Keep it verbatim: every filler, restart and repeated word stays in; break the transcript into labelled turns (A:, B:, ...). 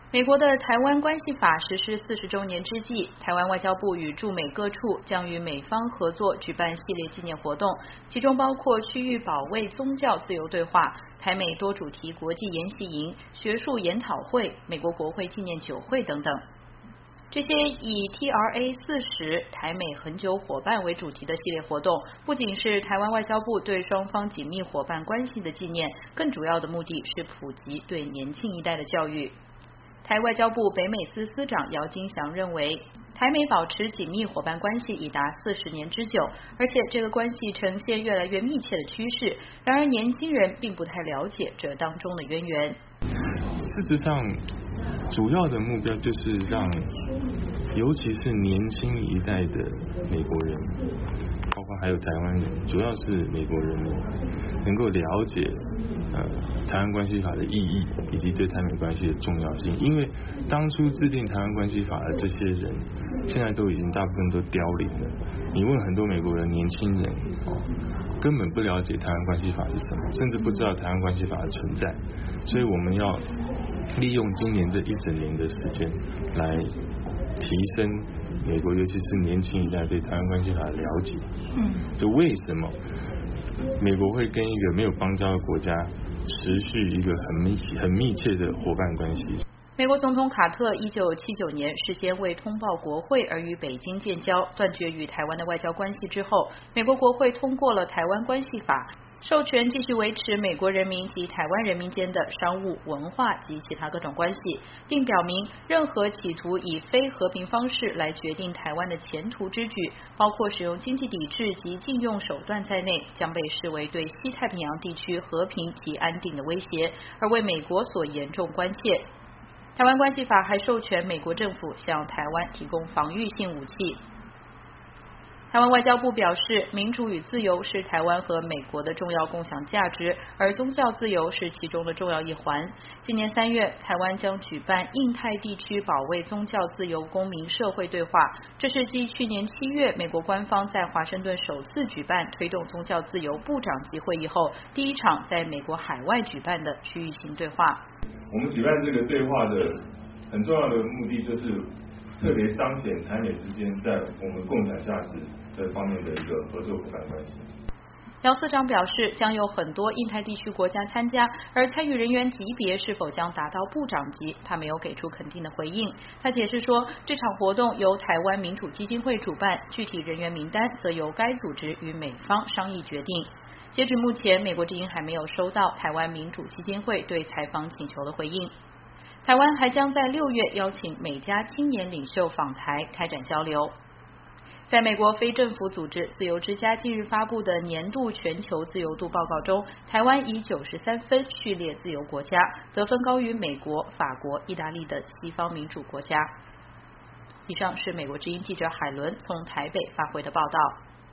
A: 美国的台湾关系法实施四十周年之际，台湾外交部与驻美各处将与美方合作举办系列纪念活动，其中包括区域保卫宗教自由对话、台美多主题国际研习营、学术研讨会、美国国会纪念酒会等等。这些以 T R A 四十 台美恒久伙伴为主题的系列活动，不仅是台湾外交部对双方紧密伙伴关系的纪念，更主要的目的是普及对年轻一代的教育。台外交部北美司司长姚金祥认为，台美保持紧密伙伴关系已达四十年之久，而且这个关系呈现越来越密切的趋势。然而，年轻人并不太了解这当中的渊源。
B: 事实上，主要的目标就是让，尤其是年轻一代的美国人，包括还有台湾人，主要是美国人民，能够了解呃台湾关系法的意义以及对台美关系的重要性。因为当初制定台湾关系法的这些人，现在都已经大部分都凋零了。你问很多美国人年轻人哦，根本不了解台湾关系法是什么，甚至不知道台湾关系法的存在。所以我们要利用今年这一整年的时间来提升美国尤其是年轻一代对台湾关系法的了解。嗯，就为什么美国会跟一个没有邦交的国家持续一个很密很密切的伙伴关系？
A: 美国总统卡特一九七九年事先未通报国会而与北京建交，断绝与台湾的外交关系之后，美国国会通过了台湾关系法，授权继续维持美国人民及台湾人民间的商务、文化及其他各种关系，并表明任何企图以非和平方式来决定台湾的前途之举，包括使用经济抵制及禁用手段在内，将被视为对西太平洋地区和平及安定的威胁，而为美国所严重关切。台湾关系法还授权美国政府向台湾提供防御性武器。台湾外交部表示，民主与自由是台湾和美国的重要共享价值，而宗教自由是其中的重要一环。今年三月，台湾将举办印太地区保卫宗教自由公民社会对话，这是继去年七月美国官方在华盛顿首次举办推动宗教自由部长级会议后，第一场在美国海外举办的区域性对话。
C: 我们举办这个对话的很重要的目的，就是特别彰显台美之间在我们共享价值这方面的一个合作伙伴关系。
A: 姚司长表示，将有很多印太地区国家参加，而参与人员级别是否将达到部长级，他没有给出肯定的回应。他解释说，这场活动由台湾民主基金会主办，具体人员名单则由该组织与美方商议决定。截至目前，美国之音还没有收到台湾民主基金会对采访请求的回应。台湾还将在六月邀请美加青年领袖访台开展交流。在美国非政府组织自由之家近日发布的年度全球自由度报告中，台湾以九十三分序列自由国家，得分高于美国、法国、意大利等西方民主国家。以上是美国之音记者海伦从台北发回的报道。